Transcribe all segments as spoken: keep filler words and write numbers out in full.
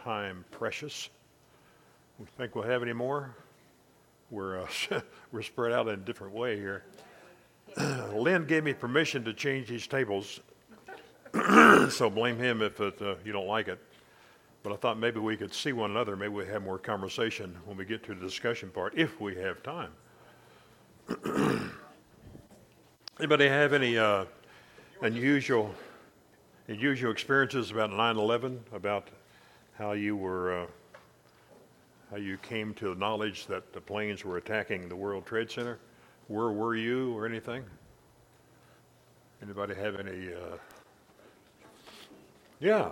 time precious. We think we'll have any more? We're, uh, we're spread out in a different way here. Lynn gave me permission to change these tables, so blame him if it, uh, you don't like it. But I thought maybe we could see one another. Maybe we have more conversation when we get to the discussion part, if we have time. Anybody have any uh, unusual, unusual experiences about nine eleven, about how you were, uh, how you came to the knowledge that the planes were attacking the World Trade Center? Where were you or anything? Anybody have any? Uh... Yeah.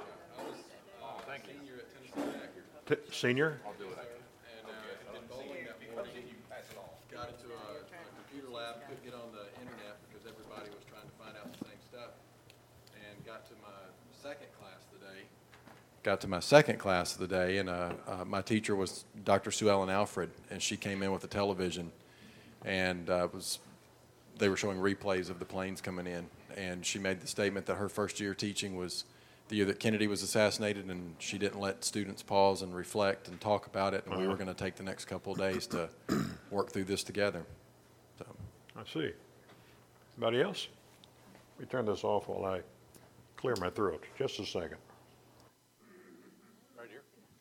T- senior? I'll do it. And uh, in bowling that morning, got into a, a computer lab, couldn't get on the internet because everybody was trying to find out the same stuff. And got to my second class of the day. Got to my second class of the day, and uh, uh, my teacher was Doctor Sue Ellen Alfred, and she came in with the television, and uh, was they were showing replays of the planes coming in, and she made the statement that her first year teaching was the year that Kennedy was assassinated, and she didn't let students pause and reflect and talk about it, and we were going to take the next couple of days to work through this together. So. I see. Anybody else? Let me turn this off while I clear my throat. Just a second. Right here.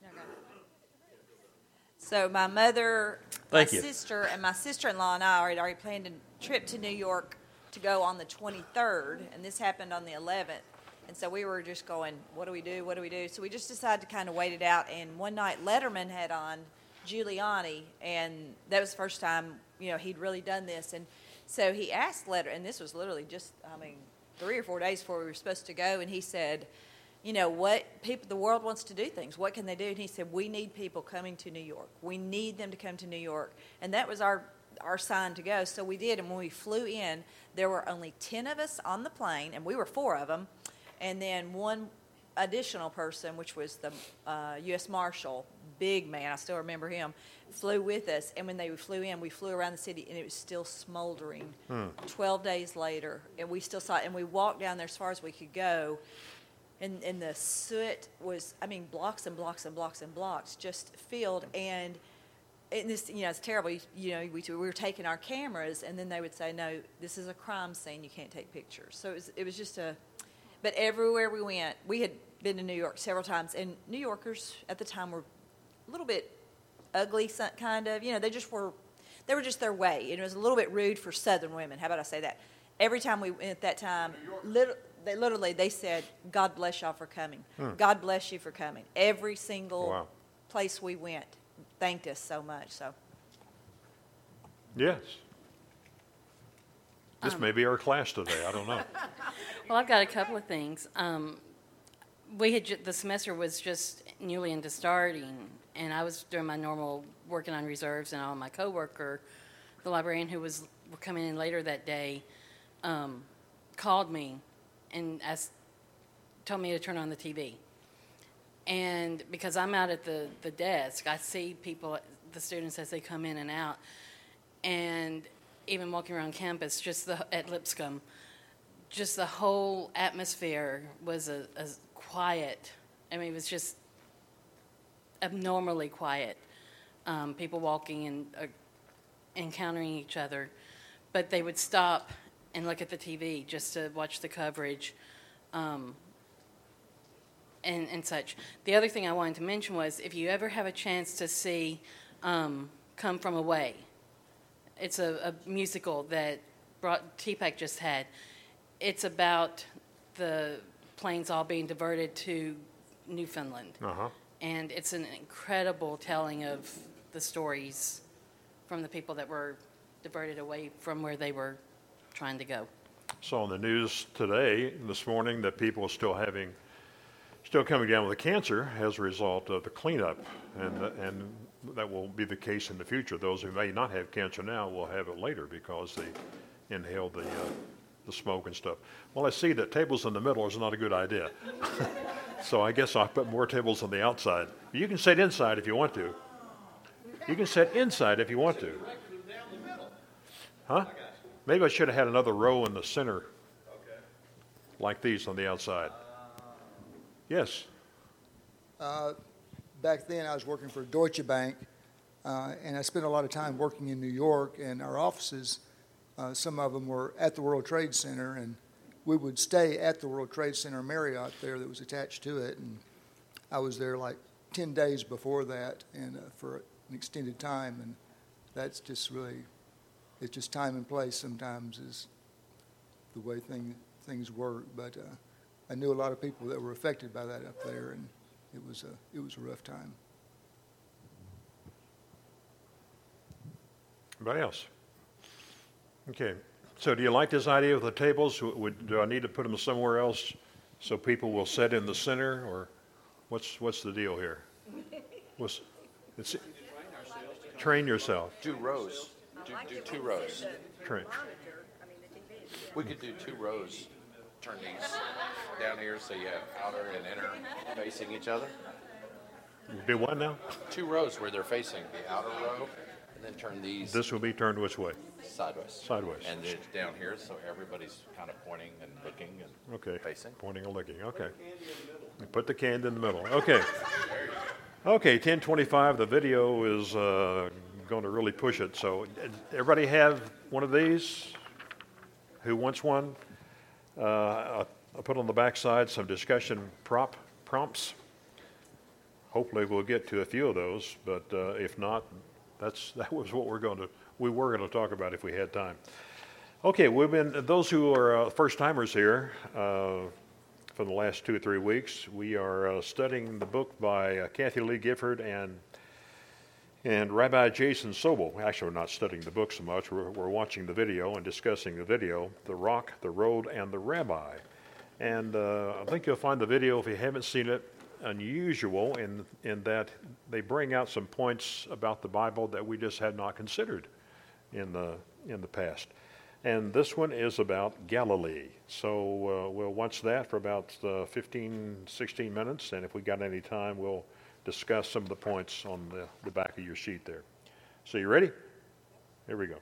So my mother, Thank my you. sister, and my sister-in-law and I had already planned a trip to New York to go on the twenty-third, and this happened on the eleventh. And so we were just going, what do we do, what do we do? So we just decided to kind of wait it out. And one night Letterman had on Giuliani, and that was the first time, you know, he'd really done this. And so he asked Letterman, and this was literally just, I mean, three or four days before we were supposed to go, and he said, you know, what people, the world wants to do things. What can they do? And he said, we need people coming to New York. We need them to come to New York. And that was our, our sign to go. So we did. And when we flew in, there were only ten of us on the plane, and we were four of them. And then one additional person, which was the uh, U S Marshal, big man, I still remember him, flew with us. And when they flew in, we flew around the city, and it was still smoldering. Hmm. Twelve days later, and we still saw it. And we walked down there as far as we could go. And, and the soot was, I mean, blocks and blocks and blocks and blocks just filled. And, and this, you know, it's terrible. You, you know, we, we were taking our cameras, and then they would say, no, this is a crime scene. You can't take pictures. So it was, it was just a, but everywhere we went, we had been to New York several times. And New Yorkers at the time were a little bit ugly, kind of. You know, they just were, they were just their way. And it was a little bit rude for Southern women. How about I say that? Every time we went at that time, little, They literally, they said, God bless y'all for coming. Hmm. God bless you for coming. Every single wow. place we went thanked us so much. So, yes. This um, may be our class today. I don't know. Well, I've got a couple of things. Um, we had ju- the semester was just newly into starting, and I was doing my normal working on reserves, and all my coworker, the librarian who was coming in later that day, um, called me and asked, told me to turn on the T V. And because I'm out at the, the desk, I see people, the students as they come in and out. And even walking around campus, just the, at Lipscomb, just the whole atmosphere was a, a quiet. I mean, it was just abnormally quiet. Um, people walking and uh, encountering each other. But they would stop and look at the T V just to watch the coverage um, and, and such. The other thing I wanted to mention was if you ever have a chance to see um, Come From Away, it's a, a musical that brought, T PAC just had. It's about the planes all being diverted to Newfoundland. Uh-huh. And it's an incredible telling of the stories from the people that were diverted away from where they were trying to go. Saw on the news today, this morning, that people are still having, still coming down with cancer as a result of the cleanup, and and that will be the case in the future. Those who may not have cancer now will have it later because they inhale the uh, the smoke and stuff. Well, I see that tables in the middle is not a good idea. So I guess I'll put more tables on the outside. You can sit inside if you want to. You can sit inside if you want to. Huh? Maybe I should have had another row in the center, okay, like these on the outside. Yes? Uh, back then I was working for Deutsche Bank, uh, and I spent a lot of time working in New York, and our offices, uh, some of them were at the World Trade Center, and we would stay at the World Trade Center Marriott there that was attached to it, and I was there like ten days before that, and uh, for an extended time, and that's just really, it's just time and place sometimes is the way thing, things work, but uh, I knew a lot of people that were affected by that up there, and it was a, it was a rough time. Anybody else? Okay. So do you like this idea of the tables? Would, do I need to put them somewhere else so people will sit in the center, or what's what's the deal here? What's, it's, train yourself. Do rows. Do, do two rows. Train. We could do two rows. Turn these down here so you have outer and inner facing each other. Do what now? Two rows where they're facing the outer row, and then turn these This will be turned which way? sideways. Sideways. And then down here so everybody's kind of pointing and looking and Okay. facing. Pointing and looking. Okay. Put the can in the middle. Okay. Okay, ten twenty-five, the video is uh, going to really push it. So everybody have one of these? Who wants one? Uh, I I put on the backside some discussion prop prompts. Hopefully we'll get to a few of those, but uh, if not, that's that was what we're going to we were going to talk about if we had time. Okay, we've been those who are uh, first timers here uh, for the last two or three weeks. We are uh, studying the book by uh, Kathy Lee Gifford and and Rabbi Jason Sobel. Actually, we're not studying the book so much. We're, we're watching the video and discussing the video, The Rock, the Road, and the Rabbi. And uh, I think you'll find the video, if you haven't seen it, unusual in, in that they bring out some points about the Bible that we just had not considered in the, in the past. And this one is about Galilee. So uh, we'll watch that for about uh, fifteen, sixteen minutes, and if we got any time, we'll discuss some of the points on the, the back of your sheet there. So you ready? Here we go.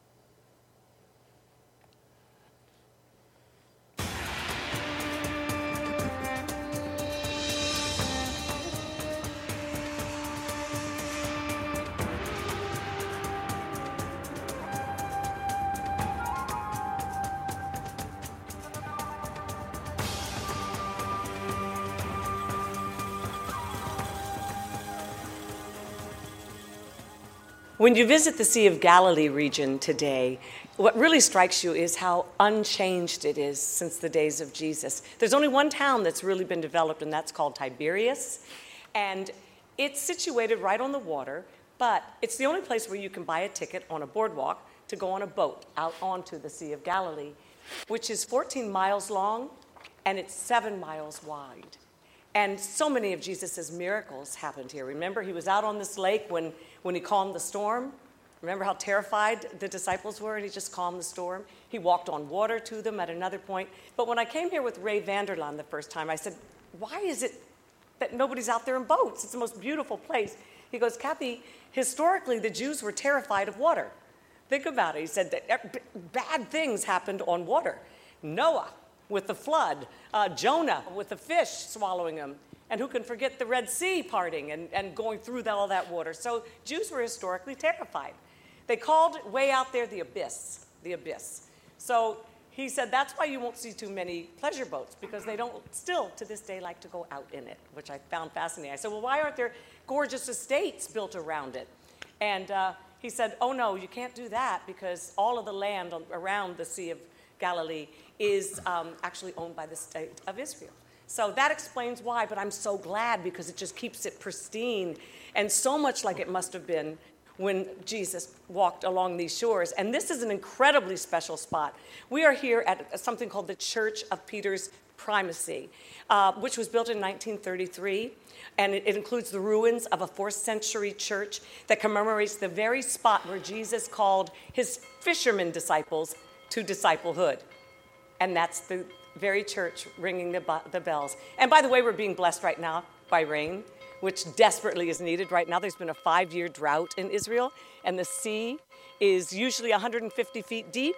When you visit the Sea of Galilee region today, what really strikes you is how unchanged it is since the days of Jesus. There's only one town that's really been developed, and that's called Tiberias. And it's situated right on the water, but it's the only place where you can buy a ticket on a boardwalk to go on a boat out onto the Sea of Galilee, which is fourteen miles long, and it's seven miles wide. And so many of Jesus' miracles happened here. Remember, he was out on this lake when, when he calmed the storm. Remember how terrified the disciples were, and he just calmed the storm? He walked on water to them at another point. But when I came here with Ray Vanderlaan the first time, I said, why is it that nobody's out there in boats? It's the most beautiful place. He goes, Kathy, historically, the Jews were terrified of water. Think about it. He said that bad things happened on water. Noah with the flood, uh, Jonah with the fish swallowing him, and who can forget the Red Sea parting and, and going through the, all that water. So Jews were historically terrified. They called way out there the abyss, the abyss. So he said that's why you won't see too many pleasure boats, because they don't still to this day like to go out in it, which I found fascinating. I said, well, why aren't there gorgeous estates built around it? And uh, he said, oh no, you can't do that, because all of the land around the Sea of Galilee is um, actually owned by the state of Israel. So that explains why, but I'm so glad, because it just keeps it pristine and so much like it must have been when Jesus walked along these shores. And this is an incredibly special spot. We are here at something called the Church of Peter's Primacy, uh, which was built in nineteen thirty-three. And it, it includes the ruins of a fourth century church that commemorates the very spot where Jesus called his fishermen disciples to disciplehood. And that's the very church ringing the, the bells. And by the way, we're being blessed right now by rain, which desperately is needed right now. There's been a five-year drought in Israel, and the sea is usually one hundred fifty feet deep,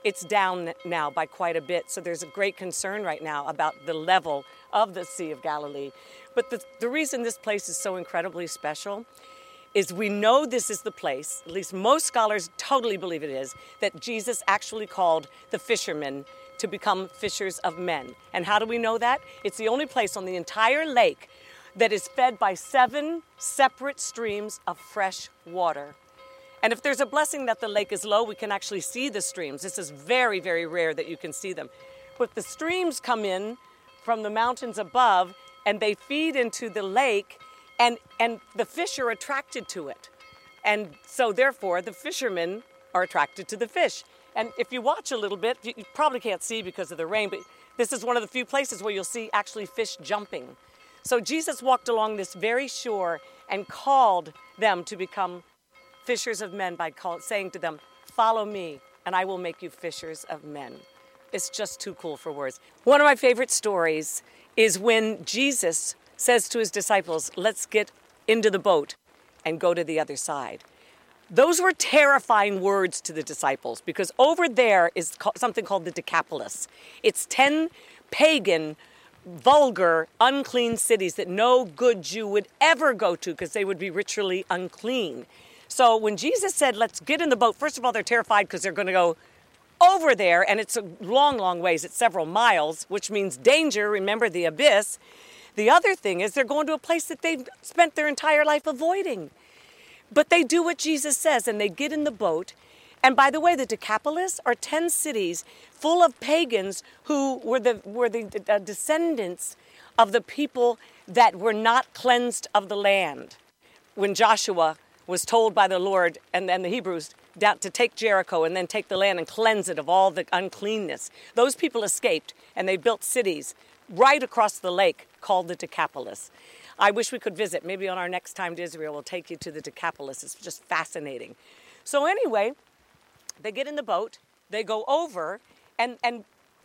It's down now by quite a bit, so there's a great concern right now about the level of the Sea of Galilee. But the, the reason this place is so incredibly special is we know this is the place, at least most scholars totally believe it is, that Jesus actually called the fishermen to become fishers of men. And how do we know that? It's the only place on the entire lake that is fed by seven separate streams of fresh water. And if there's a blessing that the lake is low, we can actually see the streams. This is very, very rare that you can see them. But the streams come in from the mountains above, and they feed into the lake, and, and the fish are attracted to it. And so therefore, the fishermen are attracted to the fish. And if you watch a little bit, you, you probably can't see because of the rain, but this is one of the few places where you'll see actually fish jumping. So Jesus walked along this very shore and called them to become fishers of men by call, saying to them, "Follow me, and I will make you fishers of men." It's just too cool for words. One of my favorite stories is when Jesus says to his disciples, "Let's get into the boat and go to the other side." Those were terrifying words to the disciples, because over there is something called the Decapolis. It's ten pagan, vulgar, unclean cities that no good Jew would ever go to because they would be ritually unclean. So when Jesus said, "Let's get in the boat," first of all, they're terrified because they're going to go over there, and it's a long, long ways. It's several miles, which means danger. Remember the abyss. The other thing is they're going to a place that they've spent their entire life avoiding. But they do what Jesus says, and they get in the boat. And by the way, the Decapolis are ten cities full of pagans who were the, were the uh, descendants of the people that were not cleansed of the land. When Joshua was told by the Lord and then the Hebrews down to take Jericho and then take the land and cleanse it of all the uncleanness, those people escaped, and they built cities right across the lake called the Decapolis. I wish we could visit. Maybe on our next time to Israel, we'll take you to the Decapolis. It's just fascinating. So anyway, they get in the boat, they go over, and, and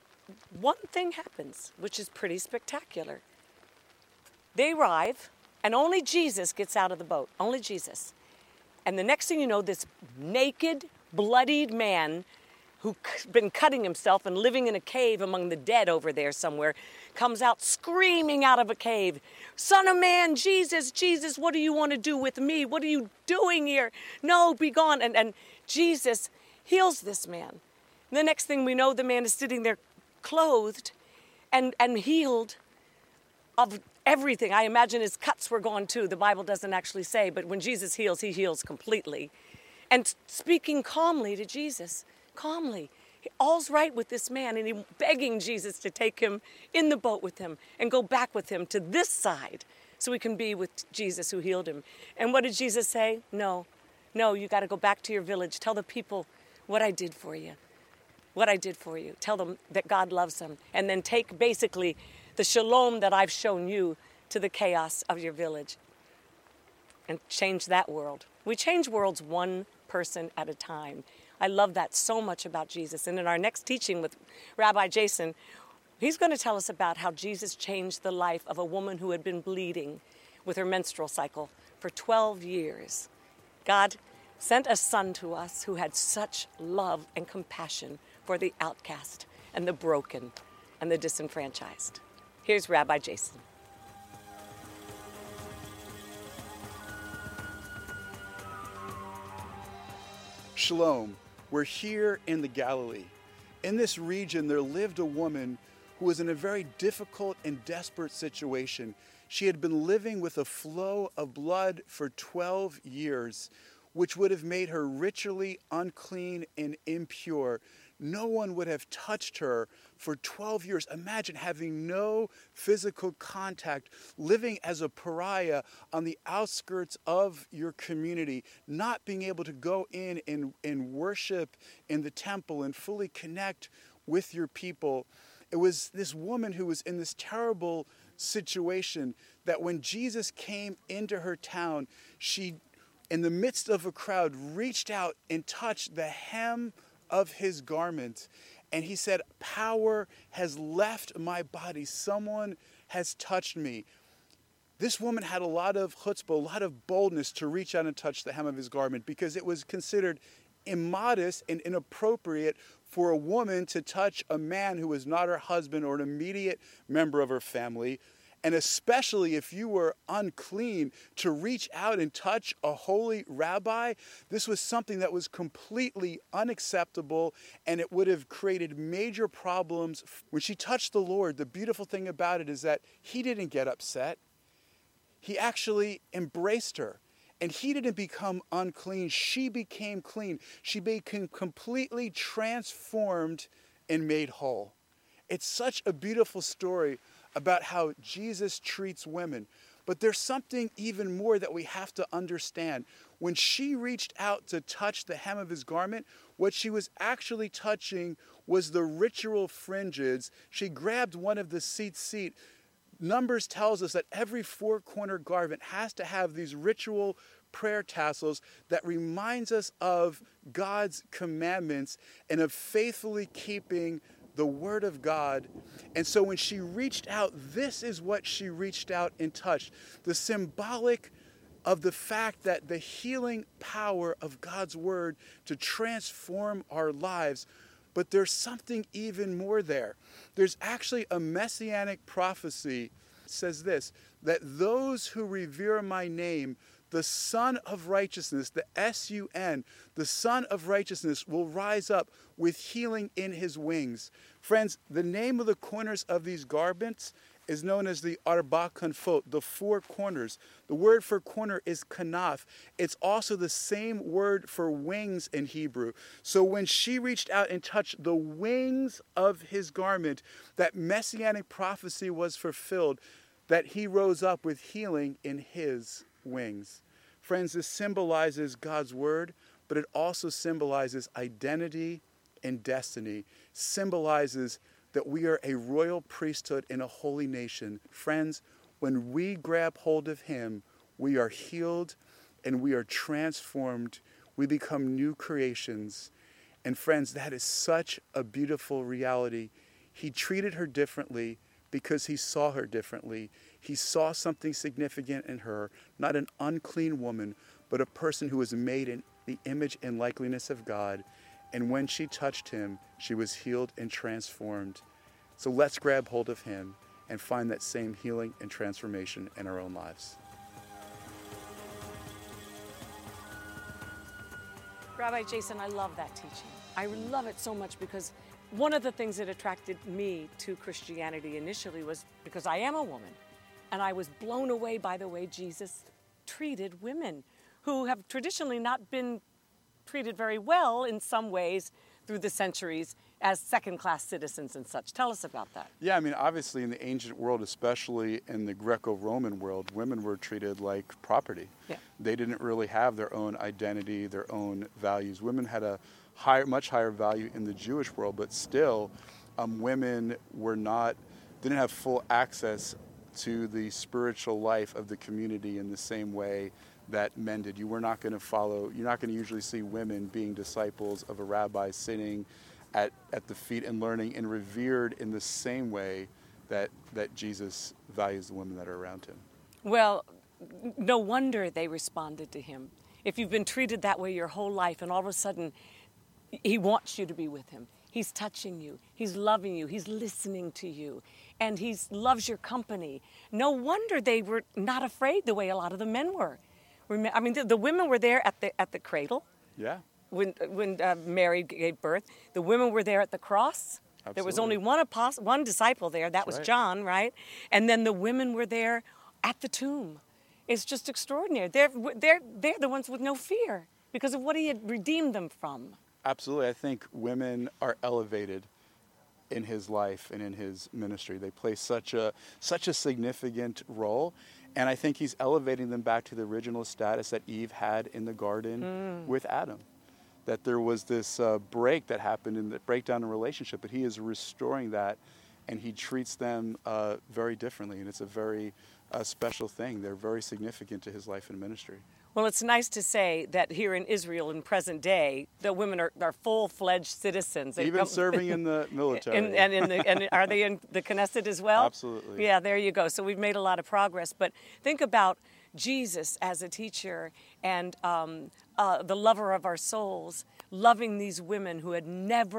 one thing happens, which is pretty spectacular. They arrive, and only Jesus gets out of the boat, only Jesus. And the next thing you know, this naked, bloodied man who's been cutting himself and living in a cave among the dead over there somewhere, comes out screaming out of a cave, "Son of man, Jesus, Jesus, what do you want to do with me? What are you doing here? No, be gone." And, and Jesus heals this man. And the next thing we know, the man is sitting there clothed and, and healed of everything. I imagine his cuts were gone too. The Bible doesn't actually say, but when Jesus heals, he heals completely. And speaking calmly to Jesus, calmly, all's right with this man, and he begging Jesus to take him in the boat with him and go back with him to this side so he can be with Jesus who healed him. And what did Jesus say? No, no, you got to go back to your village. Tell the people what I did for you, what I did for you. Tell them that God loves them, and then take basically the shalom that I've shown you to the chaos of your village and change that world. We change worlds one person at a time. I love that so much about Jesus. And in our next teaching with Rabbi Jason, he's going to tell us about how Jesus changed the life of a woman who had been bleeding with her menstrual cycle for twelve years. God sent a son to us who had such love and compassion for the outcast and the broken and the disenfranchised. Here's Rabbi Jason. Shalom. We're here in the Galilee. In this region, there lived a woman who was in a very difficult and desperate situation. She had been living with a flow of blood for twelve years, which would have made her ritually unclean and impure. No one would have touched her for twelve years. Imagine having no physical contact, living as a pariah on the outskirts of your community, not being able to go in and, and worship in the temple and fully connect with your people. It was this woman who was in this terrible situation that when Jesus came into her town, she, in the midst of a crowd, reached out and touched the hem of his garment, and he said, "Power has left my body. Someone has touched me." This woman had a lot of chutzpah, a lot of boldness to reach out and touch the hem of his garment, because it was considered immodest and inappropriate for a woman to touch a man who was not her husband or an immediate member of her family, and especially if you were unclean, to reach out and touch a holy rabbi. This was something that was completely unacceptable, and it would have created major problems. When she touched the Lord, the beautiful thing about it is that he didn't get upset. He actually embraced her. And he didn't become unclean. She became clean. She became completely transformed and made whole. It's such a beautiful story about how Jesus treats women. But there's something even more that we have to understand. When she reached out to touch the hem of his garment, what she was actually touching was the ritual fringes. She grabbed one of the seat seat. Numbers tells us that every four-corner garment has to have these ritual prayer tassels that reminds us of God's commandments and of faithfully keeping the Word of God. And so when she reached out, this is what she reached out and touched. The symbolic of the fact that the healing power of God's Word to transform our lives. But there's something even more there. There's actually a messianic prophecy that says this, that those who revere my name, the Son of Righteousness, the S U N, the Son of Righteousness will rise up with healing in his wings. Friends, the name of the corners of these garments is known as the arba kanfot, the four corners. The word for corner is kanaf. It's also the same word for wings in Hebrew. So when she reached out and touched the wings of his garment, that messianic prophecy was fulfilled, that he rose up with healing in his wings. Friends, this symbolizes God's word, but it also symbolizes identity and destiny, symbolizes that we are a royal priesthood in a holy nation. Friends, when we grab hold of him, we are healed and we are transformed. We become new creations. And friends, that is such a beautiful reality. He treated her differently because he saw her differently. He saw something significant in her, not an unclean woman, but a person who was made in the image and likeness of God. And when she touched him, she was healed and transformed. So let's grab hold of him and find that same healing and transformation in our own lives. Rabbi Jason, I love that teaching. I love it so much because one of the things that attracted me to Christianity initially was because I am a woman. And I was blown away by the way Jesus treated women who have traditionally not been treated very well in some ways through the centuries as second-class citizens and such. Tell us about that. Yeah, I mean, obviously in the ancient world, especially in the Greco-Roman world, women were treated like property. Yeah. They didn't really have their own identity, their own values. Women had a higher, much higher value in the Jewish world, but still, um, women were not, didn't have full access to the spiritual life of the community in the same way that men did. You were not going to follow, you're not going to usually see women being disciples of a rabbi sitting at, at the feet and learning and revered in the same way that, that Jesus values the women that are around him. Well, no wonder they responded to him. If you've been treated that way your whole life and all of a sudden he wants you to be with him, he's touching you, he's loving you, he's listening to you, and he loves your company. No wonder they were not afraid the way a lot of the men were. I mean, the, the women were there at the at the cradle. Yeah. When when uh, Mary gave birth, the women were there at the cross. Absolutely. There was only one apostle, one disciple there. That That's was right. John, right? And then the women were there at the tomb. It's just extraordinary. They're they're they're the ones with no fear because of what he had redeemed them from. Absolutely. I think women are elevated in his life and in his ministry. They play such a such a significant role. And I think he's elevating them back to the original status that Eve had in the garden mm. with Adam. That there was this uh, break that happened in the breakdown in relationship, but he is restoring that, and he treats them uh, very differently. And it's a very uh, special thing. They're very significant to his life and ministry. Well, it's nice to say that here in Israel in present day, the women are, are full-fledged citizens. They Even come, serving in the military. in, and, in the, and are they in the Knesset as well? Absolutely. Yeah, there you go. So we've made a lot of progress. But think about Jesus as a teacher and um, uh, the lover of our souls, loving these women who had never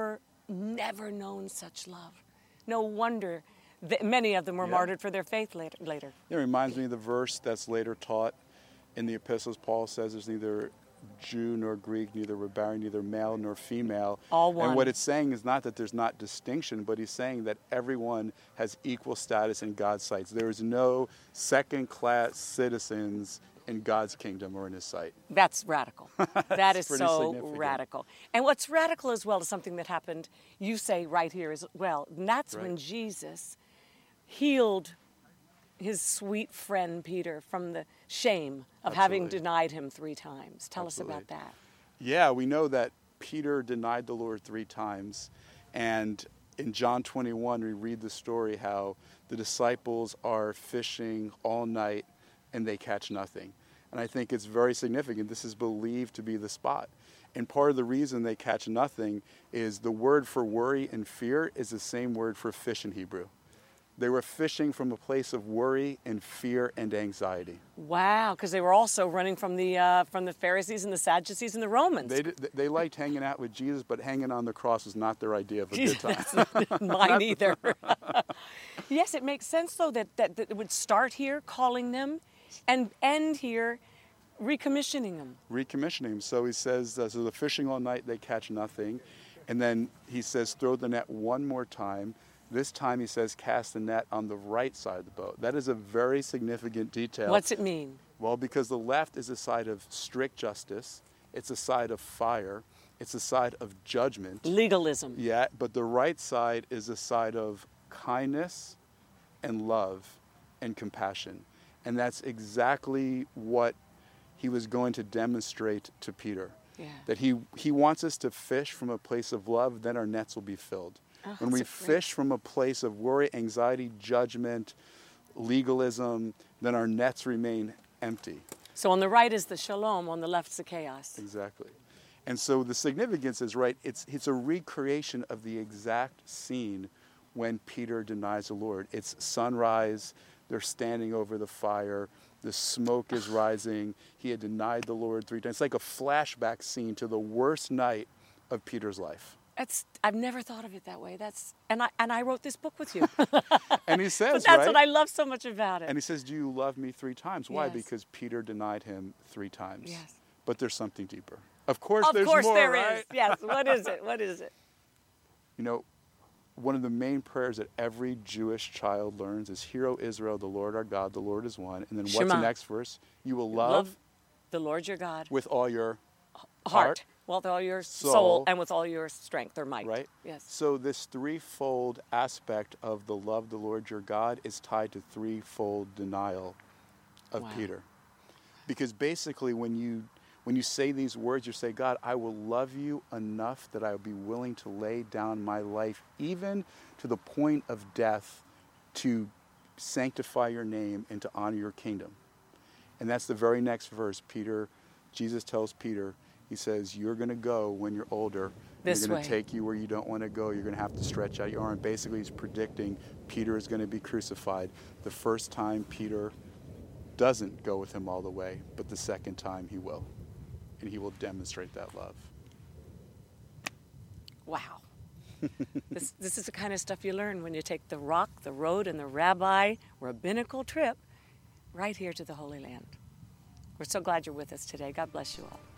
never known such love. No wonder that many of them were Yeah. martyred for their faith later. later. It reminds me of the verse that's later taught in the epistles. Paul says there's neither Jew nor Greek, neither barbarian, neither male nor female. All one. And what it's saying is not that there's not distinction, but he's saying that everyone has equal status in God's sight. There is no second-class citizens in God's kingdom or in his sight. That's radical. That is pretty so significant. radical. And what's radical as well is something that happened, you say right here as well. And that's Right. when Jesus healed his sweet friend Peter from the shame of having Absolutely. denied him three times. Tell us about Absolutely. that. Yeah, we know that Peter denied the Lord three times. And in John twenty-one, we read the story how the disciples are fishing all night and they catch nothing. And I think it's very significant. This is believed to be the spot. And part of the reason they catch nothing is the word for worry and fear is the same word for fish in Hebrew. They were fishing from a place of worry and fear and anxiety. Wow, because they were also running from the uh, from the Pharisees and the Sadducees and the Romans. They, did- they liked hanging out with Jesus, but hanging on the cross was not their idea of a good time. That's not mine either. Yes, it makes sense though that, that, that it would start here, calling them, and end here, recommissioning them. Recommissioning him. So he says, uh, so they're fishing all night, they catch nothing. And then he says, throw the net one more time. This time he says, cast the net on the right side of the boat. That is a very significant detail. What's it mean? Well, because the left is a side of strict justice. It's a side of fire. It's a side of judgment. Legalism. Yeah, but the right side is a side of kindness and love and compassion. And that's exactly what he was going to demonstrate to Peter. Yeah. That he, he wants us to fish from a place of love, then our nets will be filled. Oh, when we that's a great- fish from a place of worry, anxiety, judgment, legalism, then our nets remain empty. So on the right is the shalom, on the left is the chaos. Exactly. And so the significance is, right, it's, it's a recreation of the exact scene when Peter denies the Lord. It's sunrise, they're standing over the fire, the smoke is rising, he had denied the Lord three times. It's like a flashback scene to the worst night of Peter's life. That's I've never thought of it that way. That's and I and I wrote this book with you. And he says, But that's right? what I love so much about it. And he says, do you love me three times? Why? Yes. Because Peter denied him three times. Yes. But there's something deeper. Of course of there's course more, there is. right? Yes. What is it? What is it? You know, one of the main prayers that every Jewish child learns is, Hear, O Israel, the Lord our God, the Lord is one. And then what's Shema. the next verse? You will love, Love the Lord your God. with all your Heart. heart, With all your soul, soul, and with all your strength or might. right? Yes. So this threefold aspect of the love the Lord your God is tied to threefold denial of Wow. Peter. Because basically when you when you say these words, you say, God, I will love you enough that I will be willing to lay down my life, even to the point of death, to sanctify your name and to honor your kingdom. And that's the very next verse. Peter, Jesus tells Peter, he says, you're going to go when you're older. This You're going way. to take you where you don't want to go. You're going to have to stretch out your arm. Basically, he's predicting Peter is going to be crucified. The first time Peter doesn't go with him all the way, but the second time he will. And he will demonstrate that love. Wow. this this is the kind of stuff you learn when you take the rock, the road, and the rabbi rabbinical trip right here to the Holy Land. We're so glad you're with us today. God bless you all.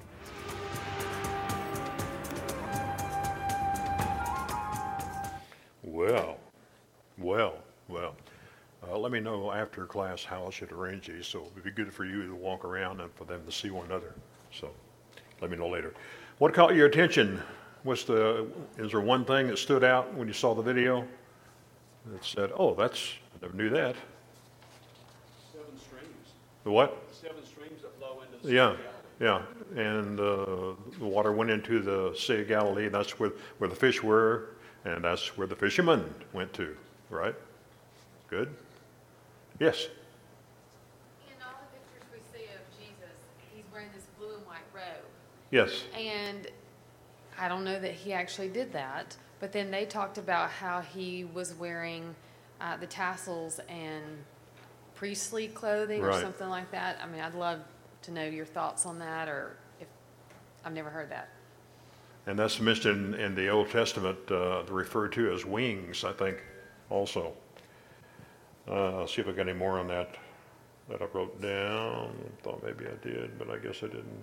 Well, well, well. Uh, let me know after class how I should arrange these, so it would be good for you to walk around and for them to see one another. So let me know later. What caught your attention? What's the, is there one thing that stood out when you saw the video that said, oh, that's, I never knew that? Seven streams, The what? seven streams that flow into the Yeah, Sea of yeah. And uh, the water went into the Sea of Galilee. That's where, where the fish were, and that's where the fishermen went to, right? Good? Yes? In all the pictures we see of Jesus, he's wearing this blue and white robe. Yes. And I don't know that he actually did that, but then they talked about how he was wearing uh, the tassels and priestly clothing or Right. something like that. I mean, I'd love to know your thoughts on that, or if I've never heard that. And that's mentioned in the Old Testament, uh, referred to as wings, I think, also. Uh, I'll see if I got any more on that that I wrote down. Thought maybe I did, but I guess I didn't.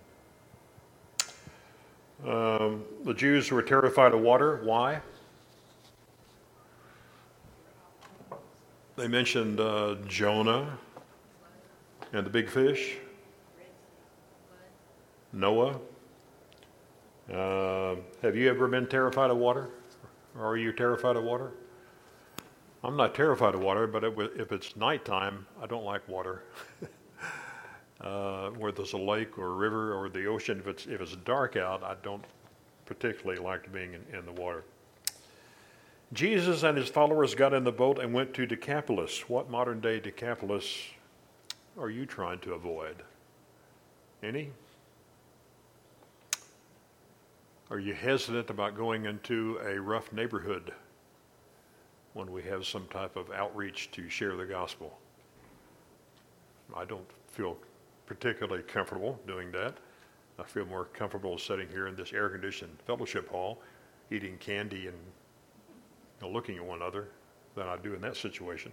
Um, the Jews were terrified of water. Why? They mentioned uh, Jonah and the big fish, Noah. Uh, have you ever been terrified of water? Or are you terrified of water? I'm not terrified of water, but it, if it's nighttime, I don't like water. uh, where there's a lake or a river or the ocean, if it's if it's dark out, I don't particularly like being in, in the water. Jesus and his followers got in the boat and went to Decapolis. What modern day Decapolis are you trying to avoid? Any? Are you hesitant about going into a rough neighborhood when we have some type of outreach to share the gospel? I don't feel particularly comfortable doing that. I feel more comfortable sitting here in this air-conditioned fellowship hall, eating candy and you know, looking at one another than I do in that situation.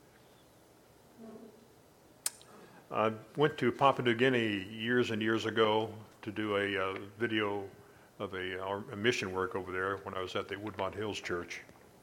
I went to Papua New Guinea years and years ago to do a uh, video of a, uh, a mission work over there when I was at the Woodmont Hills Church.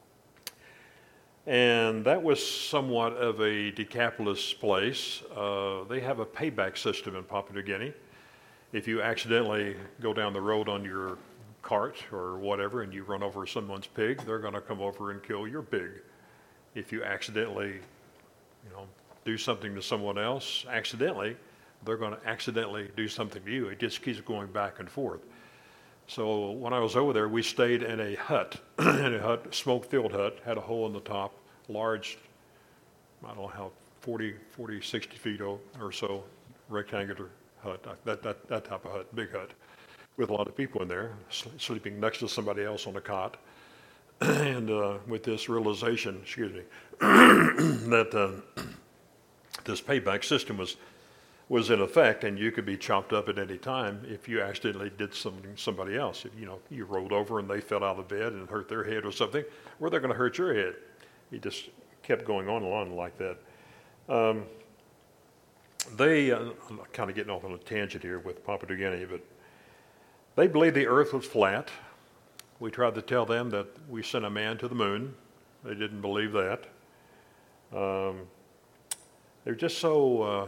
And that was somewhat of a Decapolis place. Uh, they have a payback system in Papua New Guinea. If you accidentally go down the road on your cart or whatever and you run over someone's pig, they're going to come over and kill your pig. If you accidentally, you know, do something to someone else, accidentally, they're going to accidentally do something to you. It just keeps going back and forth. So when I was over there, we stayed in a hut, in a hut, smoke-filled hut, had a hole in the top, large, I don't know how, forty, forty, sixty feet or so, rectangular hut, that, that, that type of hut, big hut, with a lot of people in there, sleeping next to somebody else on a cot. And uh, with this realization, excuse me, that uh, this payback system was was in effect, and you could be chopped up at any time if you accidentally did something to somebody else. If you know you rolled over and they fell out of bed and hurt their head or something, or they're going to hurt your head. He just kept going on and on like that. Um, they, uh, I'm kind of getting off on a tangent here with Papua New Guinea, but they believed the earth was flat. We tried to tell them that we sent a man to the moon. They didn't believe that. Um, they're just so... Uh,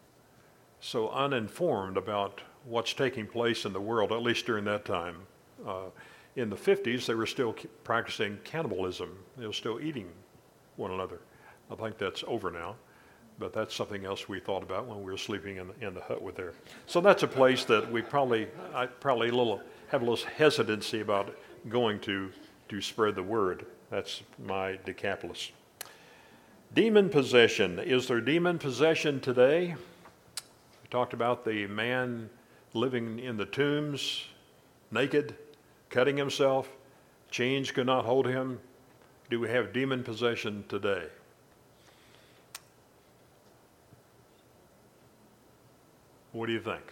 so uninformed about what's taking place in the world, at least during that time. Uh, in the fifties, they were still practicing cannibalism. They were still eating one another. I think that's over now, but that's something else we thought about when we were sleeping in the, in the hut with there. So that's a place that we probably, I probably a little, have a little hesitancy about going to to spread the word. That's my Decapolis. Demon possession. Is there demon possession today? Talked about the man living in the tombs, naked, cutting himself. Chains could not hold him. Do we have demon possession today? What do you think?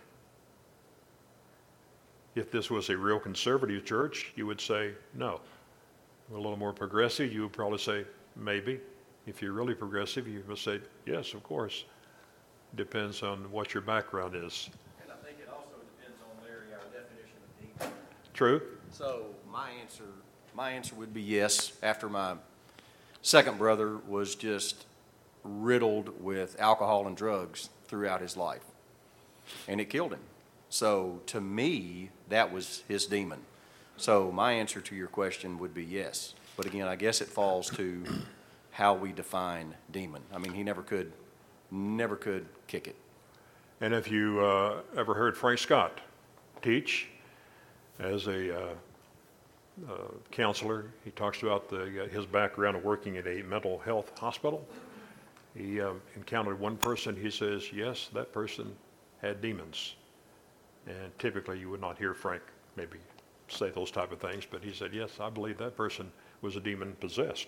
If this was a real conservative church, you would say no. A little more progressive, you would probably say maybe. If you're really progressive, you would say yes, of course. Depends on what your background is. And I think it also depends on, Larry, our definition of demon. True? So my answer, my answer would be yes, after my second brother was just riddled with alcohol and drugs throughout his life. And it killed him. So to me, that was his demon. So my answer to your question would be yes. But again, I guess it falls to how we define demon. I mean, he never could Never could kick it. And if you uh, ever heard Frank Scott teach as a uh, uh, counselor, he talks about the, uh, his background of working at a mental health hospital. He uh, encountered one person, he says, yes, that person had demons. And typically you would not hear Frank maybe say those type of things, but he said, yes, I believe that person was a demon possessed.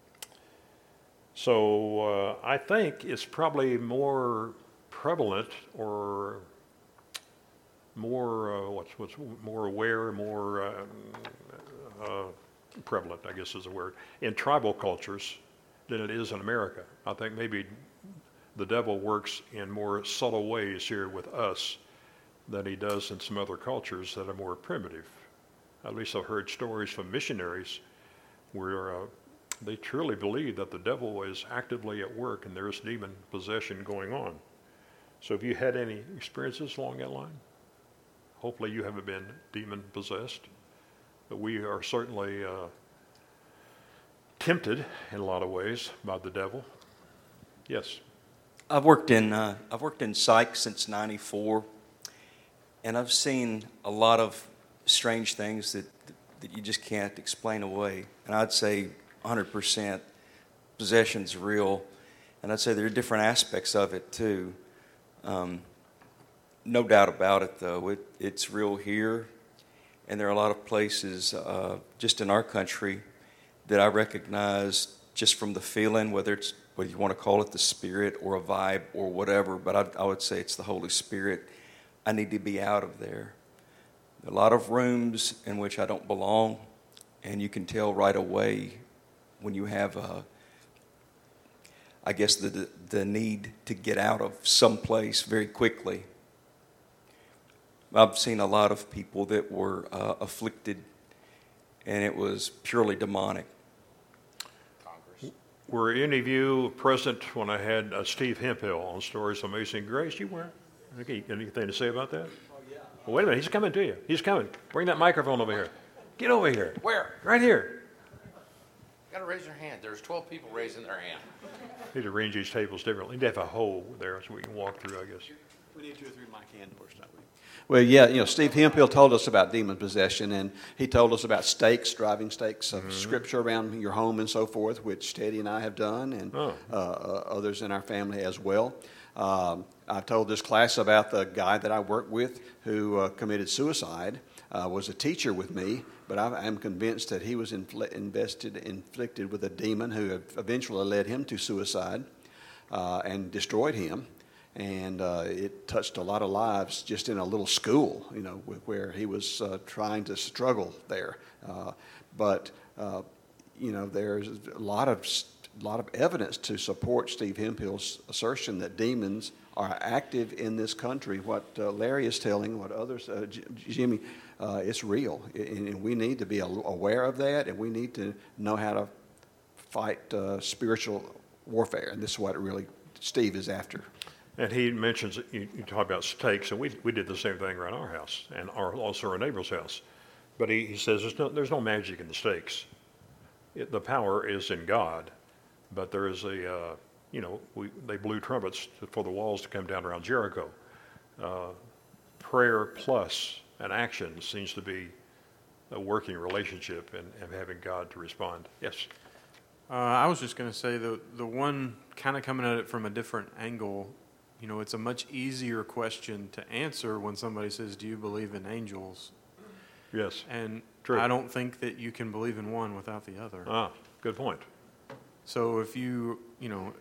So uh, I think it's probably more prevalent or more, uh, what what's, what's more aware, more uh, uh, prevalent, I guess is the word, in tribal cultures than it is in America. I think maybe the devil works in more subtle ways here with us than he does in some other cultures that are more primitive. At least I've heard stories from missionaries where uh, they truly believe that the devil is actively at work and there's demon possession going on. So have you had any experiences along that line? Hopefully you haven't been demon possessed, but we are certainly uh, tempted in a lot of ways by the devil. Yes. I've worked in uh, I've worked in psych since ninety-four, and I've seen a lot of strange things that that you just can't explain away. And I'd say one hundred percent possession's real, and I'd say there are different aspects of it too. Um, no doubt about it, though, it, it's real here, and there are a lot of places uh, just in our country that I recognize just from the feeling, whether it's whether you want to call it the spirit or a vibe or whatever, but I, I would say it's the Holy Spirit. I need to be out of there. A lot of rooms in which I don't belong, and you can tell right away when you have, a, I guess, the the need to get out of some place very quickly. I've seen a lot of people that were uh, afflicted, and it was purely demonic. Congress. Were any of you present when I had uh, Steve Hemphill on Stories of Amazing Grace? You were? Okay, anything to say about that? Oh, yeah. Well, wait a minute, he's coming to you. He's coming. Bring that microphone over here. Get over here. Where? Right here. You gotta raise your hand. There's twelve people raising their hand. Need to arrange these tables differently. Need to have a hole there so we can walk through, I guess. We need two or three mic hand first, don't we? Well, yeah, you know, Steve Hemphill told us about demon possession, and he told us about stakes, driving stakes of mm-hmm. scripture around your home and so forth, which Teddy and I have done, and oh. uh, uh, others in our family as well. Um, I told this class about the guy that I worked with who uh, committed suicide, uh, was a teacher with me, but I am convinced that he was infl- invested, inflicted with a demon who eventually led him to suicide uh, and destroyed him. And uh, it touched a lot of lives just in a little school, you know, where he was uh, trying to struggle there. Uh, but, uh, you know, there's a lot of a lot of evidence to support Steve Hemphill's assertion that demons are active in this country. What uh, Larry is telling, what others, uh, J- Jimmy, uh, it's real. And, and we need to be aware of that, and we need to know how to fight uh, spiritual warfare. And this is what really Steve is after. And he mentions, you, you talk about stakes, and we we did the same thing around our house and our, also our neighbor's house. But he, he says there's no, there's no magic in the stakes. It, the power is in God, but there is a, uh, you know, we, they blew trumpets for the walls to come down around Jericho. Uh, prayer plus an action seems to be a working relationship and, and having God to respond. Yes? Uh, I was just going to say the the one kind of coming at it from a different angle. You know, it's a much easier question to answer when somebody says, do you believe in angels? Yes. And True. I don't think that you can believe in one without the other. Ah, good point. So if you, you know,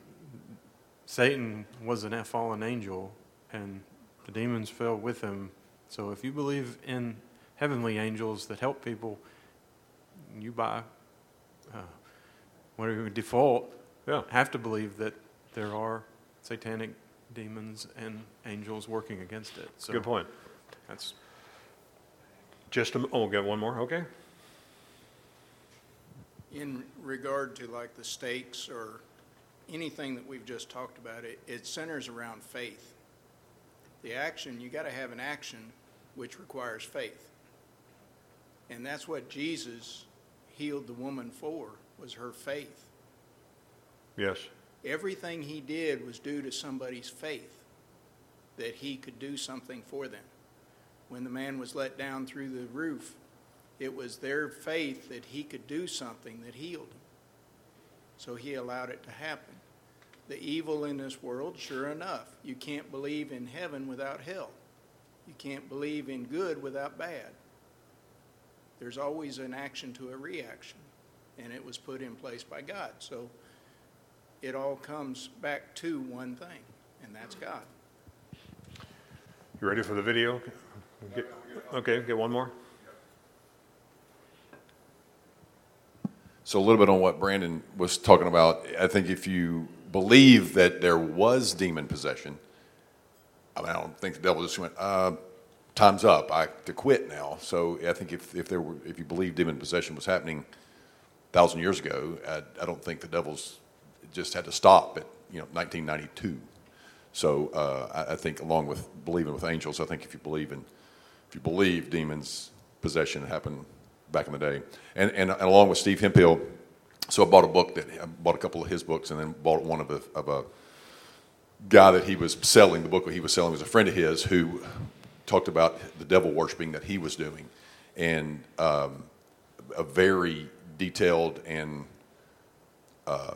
Satan was a fallen angel and the demons fell with him. So if you believe in heavenly angels that help people, you by uh, whatever default yeah. have to believe that there are satanic demons and angels working against it. So good point. That's just a, oh, got one more. Okay. In regard to like the stakes or anything that we've just talked about, it, it centers around faith. The action, you got to have an action which requires faith. And that's what Jesus healed the woman for, was her faith. Yes. Everything he did was due to somebody's faith that he could do something for them. When the man was let down through the roof, it was their faith that he could do something that healed him. So he allowed it to happen. The evil in this world, sure enough, you can't believe in heaven without hell. You can't believe in good without bad. There's always an action to a reaction, and it was put in place by God. So it all comes back to one thing, and that's God. You ready for the video? Get- Okay, get one more. So a little bit on what Brandon was talking about. I think if you believe that there was demon possession, I mean, I don't think the devil just went, uh, time's up, I have to quit now. So I think if, if there were, if you believe demon possession was happening a thousand years ago, I, I don't think the devil's just had to stop at, you know, nineteen ninety-two. So uh, I, I think along with believing with angels, I think if you believe in, if you believe demons possession happened back in the day, and, and, and along with Steve Hemphill, so I bought a book that I bought a couple of his books, and then bought one of a of a guy that he was selling. The book that he was selling was a friend of his who talked about the devil worshiping that he was doing, and um, a very detailed and um,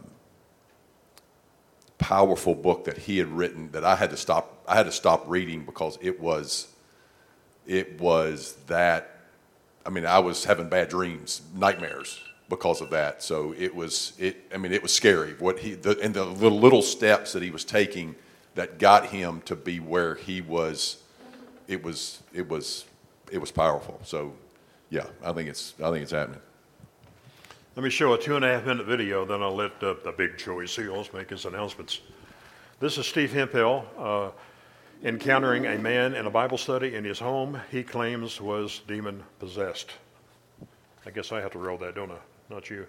powerful book that he had written that I had to stop. I had to stop reading because it was it was that. I mean, I was having bad dreams, nightmares because of that. So it was, it. I mean, it was scary. What he the, and the little, little steps that he was taking that got him to be where he was. It was, it was, it was powerful. So, yeah, I think it's, I think it's happening. Let me show a two and a half minute video, then I'll let uh, the big Joey Seals make his announcements. This is Steve Hemphill. Uh, encountering a man in a Bible study in his home he claims was demon possessed. I guess I have to roll that, don't I? Not you.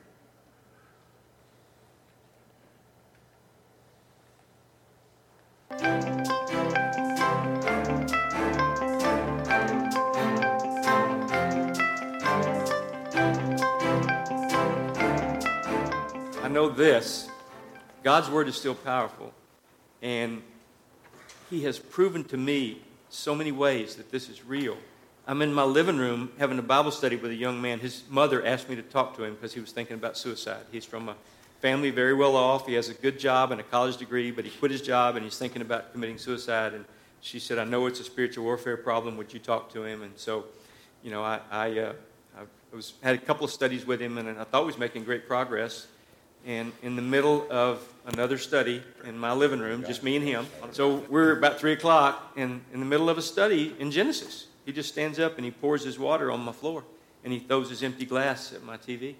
I know this, God's word is still powerful, and he has proven to me so many ways that this is real. I'm in my living room having a Bible study with a young man. His mother asked me to talk to him because he was thinking about suicide. He's from a family very well off. He has a good job and a college degree, but he quit his job and he's thinking about committing suicide. And she said, I know it's a spiritual warfare problem. Would you talk to him? And so, you know, I, I, uh, I was, had a couple of studies with him, and I thought he was making great progress. And in the middle of another study in my living room, just me and him. So we're about three o'clock, and in the middle of a study in Genesis, he just stands up and he pours his water on my floor, and he throws his empty glass at my T V.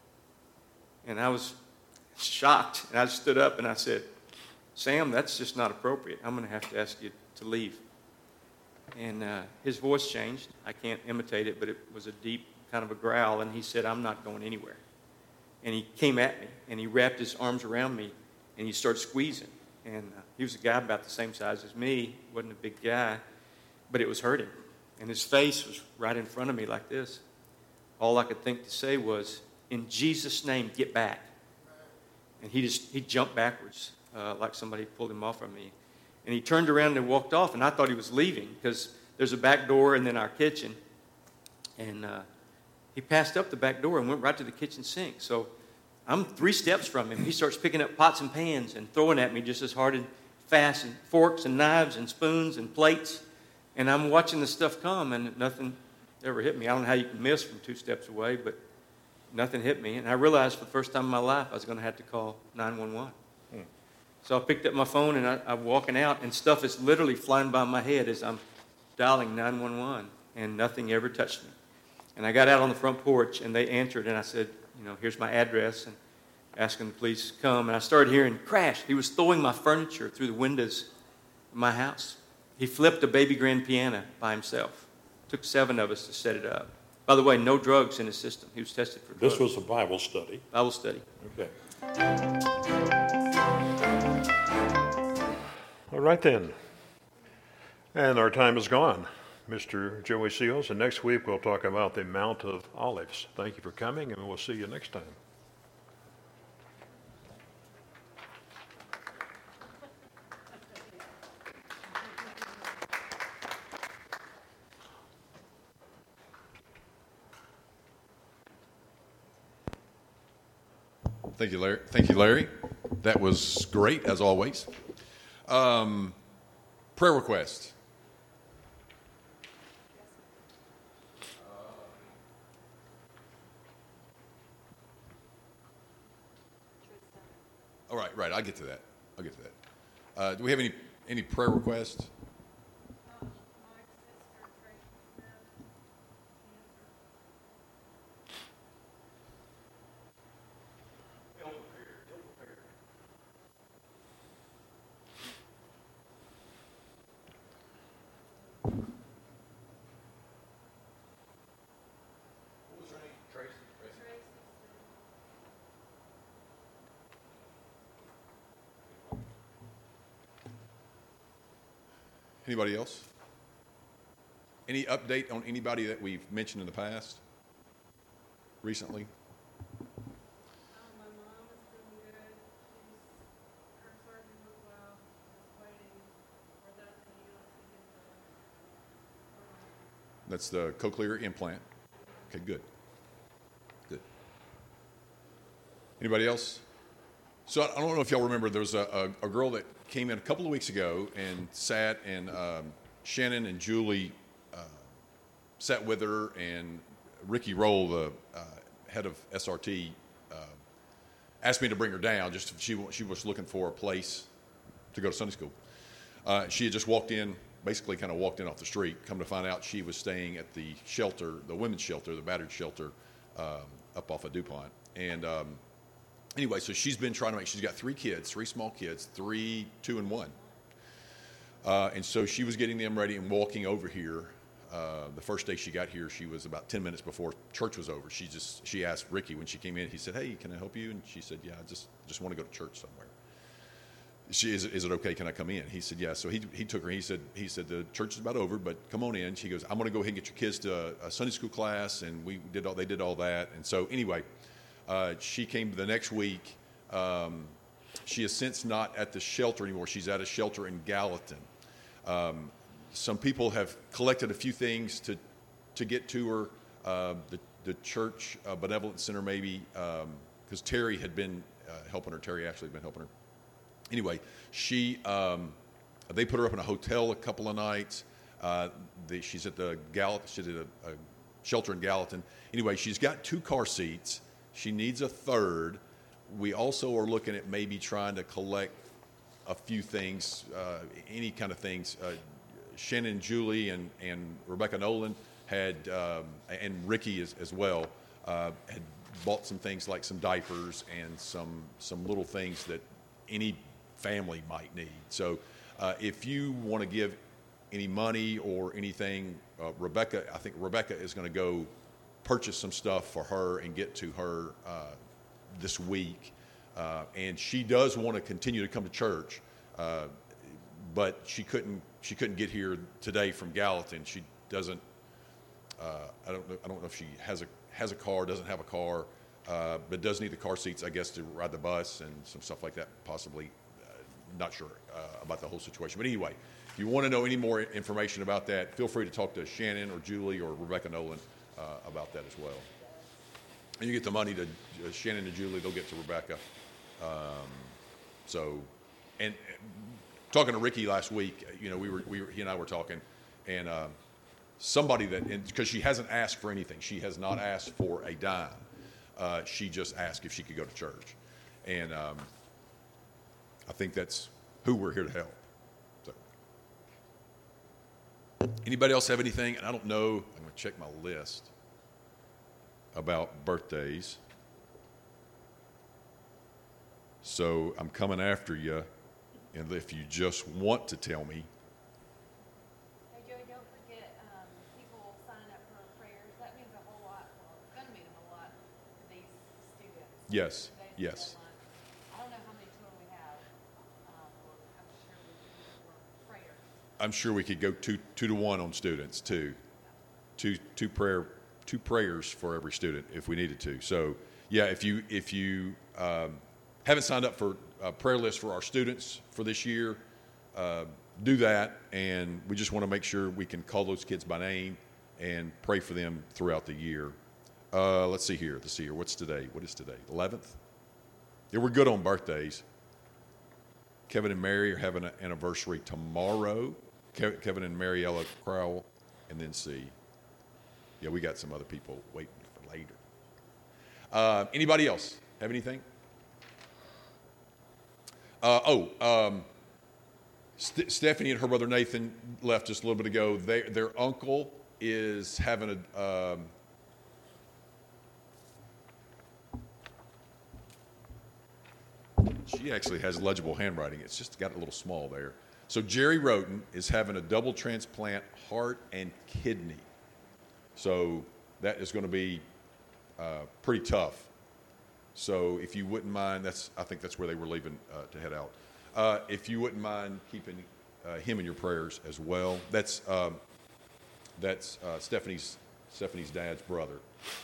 And I was shocked, and I stood up and I said, Sam, that's just not appropriate. I'm going to have to ask you to leave. And uh, his voice changed. I can't imitate it, but it was a deep kind of a growl, and he said, I'm not going anywhere. And he came at me, and he wrapped his arms around me, and he started squeezing. And uh, he was a guy about the same size as me. Wasn't a big guy, but it was hurting. And his face was right in front of me like this. All I could think to say was, in Jesus' name, get back. And he just, he jumped backwards uh, like somebody pulled him off of me. And he turned around and walked off, and I thought he was leaving because there's a back door and then our kitchen. And uh, he passed up the back door and went right to the kitchen sink. So I'm three steps from him. He starts picking up pots and pans and throwing at me just as hard and fast, and forks and knives and spoons and plates. And I'm watching the stuff come, and nothing ever hit me. I don't know how you can miss from two steps away, but nothing hit me. And I realized for the first time in my life I was going to have to call nine one one. Hmm. So I picked up my phone, and I, I'm walking out, and stuff is literally flying by my head as I'm dialing nine one one, and nothing ever touched me. And I got out on the front porch, and they answered, and I said, you know, here's my address, and asking them to please come. And I started hearing crash. He was throwing my furniture through the windows of my house. He flipped a baby grand piano by himself. Took seven of us to set it up. By the way, no drugs in his system. He was tested for drugs. This was a Bible study. Bible study. Okay. All right then. And our time is gone, Mister Joey Seals. And next week we'll talk about the Mount of Olives. Thank you for coming, and we'll see you next time. Thank you, Larry. Thank you, Larry. That was great, as always. Um, prayer request. All right, right. I'll get to that. I'll get to that. Uh, do we have any any prayer requests? Anybody else? Any update on anybody that we've mentioned in the past recently? That's the cochlear implant. Okay, good. Good. Anybody else? So I don't know if y'all remember, there was a, a, a girl that came in a couple of weeks ago and sat, and um, Shannon and Julie uh, sat with her, and Ricky Roll, the uh, head of S R T, uh, asked me to bring her down. Just she she was looking for a place to go to Sunday school. Uh, she had just walked in. Basically kind of walked in off the street. Come to find out she was staying at the shelter, the women's shelter, the battered shelter um, up off of DuPont. And um, anyway, so she's been trying to make, she's got three kids, three small kids, three, two, and one. Uh, and so she was getting them ready and walking over here. Uh, the first day she got here, she was about ten minutes before church was over. She just, she asked Ricky when she came in, he said, "Hey, can I help you?" And she said, "Yeah, I just, just want to go to church somewhere." She, is, is it okay? Can I come in? He said, yeah. So he, he took her. He said, he said, the church is about over, but come on in. She goes, I'm going to go ahead and get your kids to a, a Sunday school class. And we did all, they did all that. And so anyway, uh, she came the next week. Um, she is since not at the shelter anymore. She's at a shelter in Gallatin. Um, some people have collected a few things to, to get to her. Uh, the, the church uh, benevolent center maybe, because um, Terry had been uh, helping her. Terry actually had been helping her. Anyway, she um, they put her up in a hotel a couple of nights. Uh, the, she's at the Gallatin, she's at a, a shelter in Gallatin. Anyway, she's got two car seats. She needs a third. We also are looking at maybe trying to collect a few things, uh, any kind of things. Uh, Shannon, Julie, and, and Rebecca Nolan had, um, and Ricky as, as well, uh, had bought some things like some diapers and some some little things that any family might need. So uh, if you want to give any money or anything, uh, Rebecca, I think Rebecca is going to go purchase some stuff for her and get to her uh, this week. Uh, and she does want to continue to come to church, uh, but she couldn't she couldn't get here today from Gallatin. She doesn't. Uh, I don't know. I don't know if she has a has a car, doesn't have a car, uh, but does need the car seats, I guess, to ride the bus and some stuff like that. Possibly, uh, not sure uh, about the whole situation. But anyway, if you want to know any more information about that, feel free to talk to Shannon or Julie or Rebecca Nolan uh, about that as well. And you get the money to uh, Shannon and Julie; they'll get to Rebecca. Um, so, and, and talking to Ricky last week, you know, we were, we were he and I were talking, and um, somebody that, because she hasn't asked for anything, she has not asked for a dime. Uh, she just asked if she could go to church, and um, I think that's who we're here to help. So, anybody else have anything? And I don't know. I'm going to check my list about birthdays. So I'm coming after you, and if you just want to tell me. Hey, Joey, don't forget, um, people sign up for prayers. That means a whole lot. Well, it's going to mean a whole lot to these students. Yes, Today's yes. deadline. I don't know how many children we have. Um, I'm sure we can use more prayers. I'm sure we could go two two to one on students too. Two two prayer two prayers for every student if we needed to. So yeah, if you if you um, haven't signed up for a prayer list for our students for this year, uh, do that. And we just want to make sure we can call those kids by name and pray for them throughout the year. Uh, let's see here. Let's see here. What's today? What is today? eleventh? Yeah, we're good on birthdays. Kevin and Mary are having an anniversary tomorrow. Ke- Kevin and Mariella Crowell. And then see. Yeah, we got some other people waiting for later. Uh, anybody else have anything? Uh, oh, um, St- Stephanie and her brother Nathan left just a little bit ago. They, their uncle is having a. Um, she actually has legible handwriting. It's just got a little small there. So Jerry Roten is having a double transplant, heart and kidney. So that is going to be uh, pretty tough. So if you wouldn't mind, that's I think that's where they were leaving uh, to head out. Uh, if you wouldn't mind keeping uh, him in your prayers as well. That's um, that's uh, Stephanie's Stephanie's dad's brother.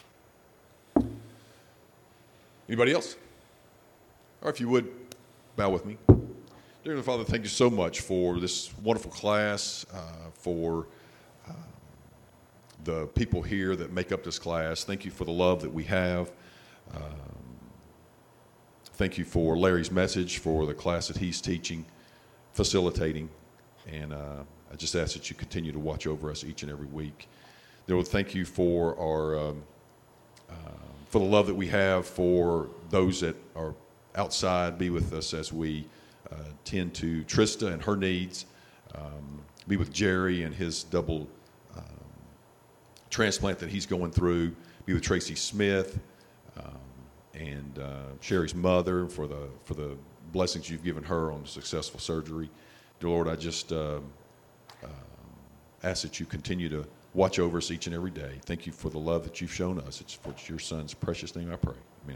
Anybody else? Or if you would, bow with me. Dear Heavenly Father, thank you so much for this wonderful class, uh, for uh, the people here that make up this class. Thank you for the love that we have. Um, thank you for Larry's message, for the class that he's teaching, facilitating. And uh, I just ask that you continue to watch over us each and every week. Lord, thank you for our um, uh, for the love that we have for those that are outside. Be with us as we uh, tend to Trista and her needs. Um, be with Jerry and his double um, transplant that he's going through. Be with Tracy Smith um, and uh, Sherry's mother for the for the blessings you've given her on successful surgery. Dear Lord, I just uh, uh, ask that you continue to watch over us each and every day. Thank you for the love that you've shown us. It's for your son's precious name I pray. Amen.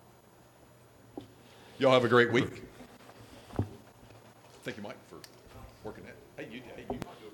Y'all have a great week. Thank you, Mike, for working that. Hey, you, hey, you.